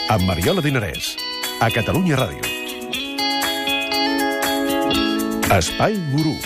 amb Mariola Dinarès, a Catalunya Ràdio. Espai Gurú.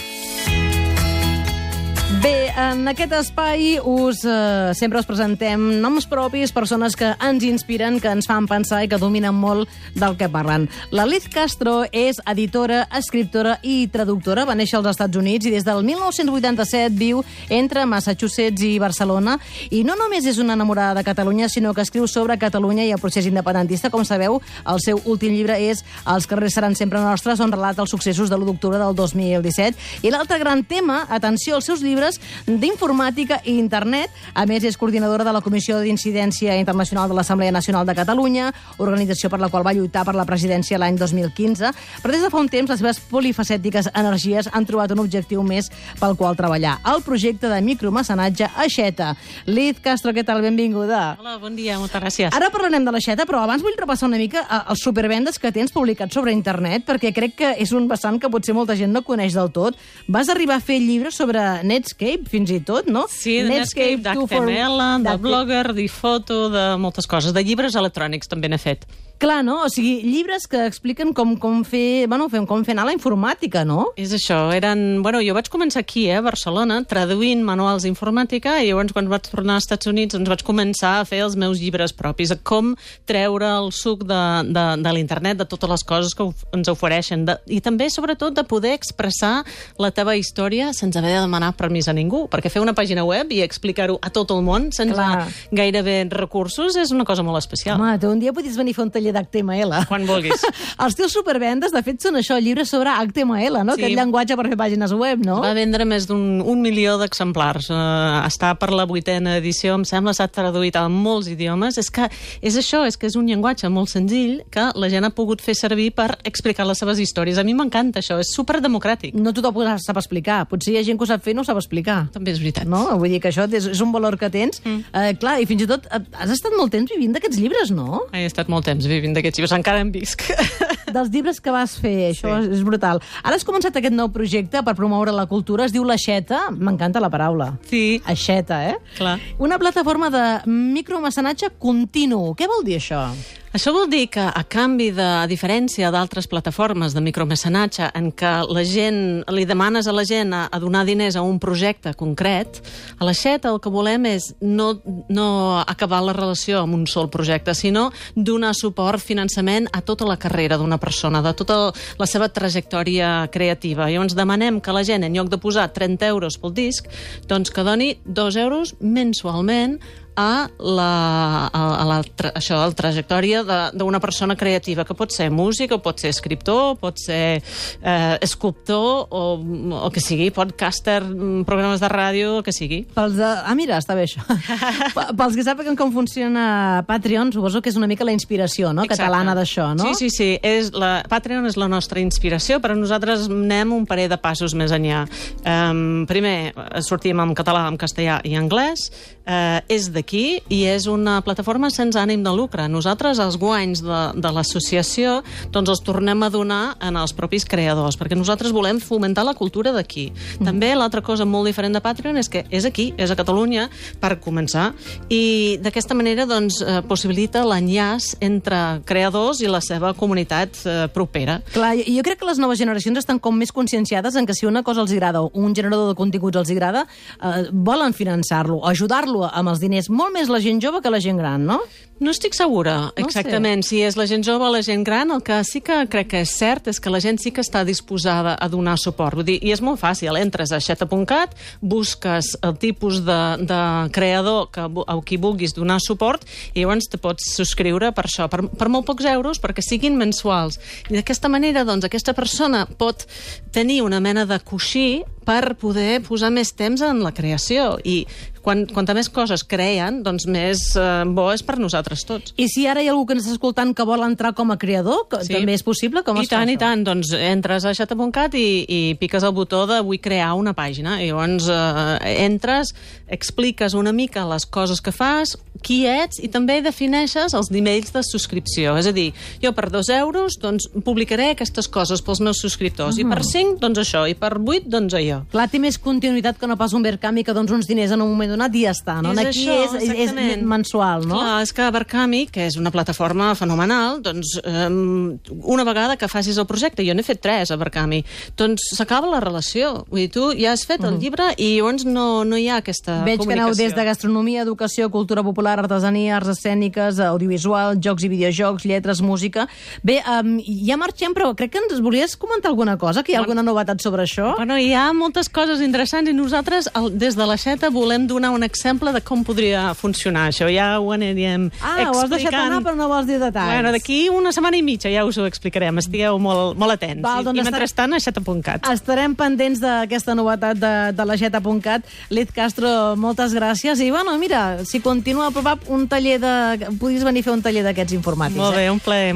Bé, en aquest espai sempre us presentem noms propis, persones que ens inspiren, que ens fan pensar i que dominen molt del que parlen. La Liz Castro és editora, escriptora i traductora. Va néixer als Estats Units i des del 1987 viu entre Massachusetts i Barcelona. I no només és una enamorada de Catalunya, sinó que escriu sobre Catalunya i el procés independentista. Com sabeu, el seu últim llibre és Els carrers seran sempre nostres, on relata els successos de l'1 d'octubre del 2017. I l'altre gran tema, atenció als seus llibres, d'informàtica i internet. A més, és coordinadora de la Comissió d'Incidència Internacional de l'Assemblea Nacional de Catalunya, organització per la qual va lluitar per la presidència l'any 2015. Però des de fa un temps, les seves polifacètiques energies han trobat un objectiu més pel qual treballar. El projecte de micromecenatge Aixeta. Liz Castro, què tal? Benvinguda. Hola, bon dia, moltes gràcies. Ara parlarem de l'Aixeta, però abans vull repassar una mica els supervendes que tens publicats sobre internet, perquè crec que és un vessant que potser molta gent no coneix del tot. Vas arribar a fer llibres sobre Netscape, fins i tot, no? Sí, de Netscape, d'HTML, de Blogger, d'iFoto, de moltes coses. De llibres electrònics també n'he fet. Clar, no? O sigui, llibres que expliquen com fer anar la informàtica, no? És això. Jo vaig començar aquí, a Barcelona, traduint manuals d'informàtica, i llavors quan vaig tornar als Estats Units vaig començar a fer els meus llibres propis, com treure el suc de l'internet, de totes les coses que ens ofereixen, i també, sobretot, de poder expressar la teva història sense haver de demanar permís a ningú, perquè fer una pàgina web i explicar-ho a tot el món sense gairebé recursos és una cosa molt especial. Home, tu un dia podries venir a fer un taller d'HTML. Quan vulguis. Els teus supervendes, de fet, són això, llibres sobre HTML, no? Sí. Aquest llenguatge per fer pàgines web, no? Va vendre més d'1 milió d'exemplars. Està per la 8ª edició, em sembla, s'ha traduït a molts idiomes. És que és això, és que és un llenguatge molt senzill que la gent ha pogut fer servir per explicar les seves històries. A mi m'encanta això, és superdemocràtic. No tothom ho sap explicar. Potser hi ha gent que ho sap fer i no ho sap explicar. També és veritat. No? Vull dir que això és un valor que tens. Clar, i fins i tot has estat molt temps vivint d'aquests llibres, no? He estat molt temps vivint d'aquests llibres, encara en visc. Dels llibres que vas fer, això és brutal. Ara has començat aquest nou projecte per promoure la cultura, es diu l'Aixeta, m'encanta la paraula. Sí. Aixeta, Clar. Una plataforma de micromecenatge continu. Què vol dir això? Això vol dir que, a canvi a diferència d'altres plataformes de micromecenatge en què la gent, li demanes a la gent a donar diners a un projecte concret, a l'Aixeta el que volem és no acabar la relació amb un sol projecte, sinó donar suport, finançament a tota la carrera d'una persona, de tota la seva trajectòria creativa. Llavors demanem que la gent, en lloc de posar 30 euros pel disc, doncs que doni 2 euros mensualment a la trajectòria d'una persona creativa, que pot ser músic, o pot ser escriptor, pot ser escultor, o que sigui podcaster, programes de ràdio, o que sigui. Mira, està bé això. Pels que sàpiguen com funciona Patreon, suposo que és una mica la inspiració, no? Catalana d'això, no? Sí. Patreon és la nostra inspiració, però nosaltres anem un parell de passos més enllà. Primer, sortim en català, en castellà i anglès. És d'aquí i és una plataforma sense ànim de lucre. Nosaltres els guanys de l'associació doncs els tornem a donar en els propis creadors, perquè nosaltres volem fomentar la cultura d'aquí. També l'altra cosa molt diferent de Patreon és que és aquí, és a Catalunya, per començar, i d'aquesta manera doncs possibilita l'enllaç entre creadors i la seva comunitat propera. Clar, jo crec que les noves generacions estan com més conscienciades en que si una cosa els agrada o un generador de continguts els agrada, volen finançar-lo, ajudar-lo amb els diners. Molt més la gent jove que la gent gran, no? No estic segura exactament si és la gent jove o la gent gran. El que sí que crec que és cert és que la gent sí que està disposada a donar suport. Vull dir, i és molt fàcil. Entres a aixeta.cat, busques el tipus de creador a qui vulguis donar suport i llavors te pots subscriure per això, per molt pocs euros, perquè siguin mensuals. I d'aquesta manera, doncs, aquesta persona pot tenir una mena de coixí per poder posar més temps en la creació. I quanta més coses creen, doncs més bo és per nosaltres tots. I si ara hi ha algú que ens està escoltant que vol entrar com a creador, també és possible? Com es fa això? I tant. Doncs entres a aixeta.cat i piques el botó de vull crear una pàgina. I llavors entres, expliques una mica les coses que fas, qui ets i també defineixes els nivells de subscripció. És a dir, jo per 2 euros doncs, publicaré aquestes coses pels meus subscriptors, i per 5, doncs això, i per 8, doncs allò. Clar, té més continuïtat que no pas un Berkami que doncs uns diners en un moment donat i ja està, no? Aquí és mensual, no? Clar, és que Berkami, que és una plataforma fenomenal, doncs una vegada que facis el projecte, jo n'he fet 3 a Berkami, doncs s'acaba la relació. Vull dir, tu ja has fet el llibre i llavors no hi ha aquesta Veig comunicació. que aneu des de gastronomia, educació, cultura popular, artesania, arts escèniques, audiovisual, jocs i videojocs, lletres, música... Bé, ja marxem, però crec que ens volies comentar alguna cosa, que hi ha alguna novetat sobre això? Bueno, hi ha moltes coses interessants i nosaltres, des de l'Aixeta, volem donar un exemple de com podria funcionar això. Ja ho anirem explicant. Ho has deixat anar, però no vols dir detalls. Bueno, d'aquí una setmana i mitja ja us ho explicarem. Estigueu molt atents. Val, doncs I mentrestant, aixeta.cat. Estarem pendents d'aquesta novetat de l'aixeta.cat. Liz Castro, moltes gràcies. I, bueno, mira, si continua a un taller de... Podries venir a fer un taller d'aquests informàtics. Molt bé, un plaer.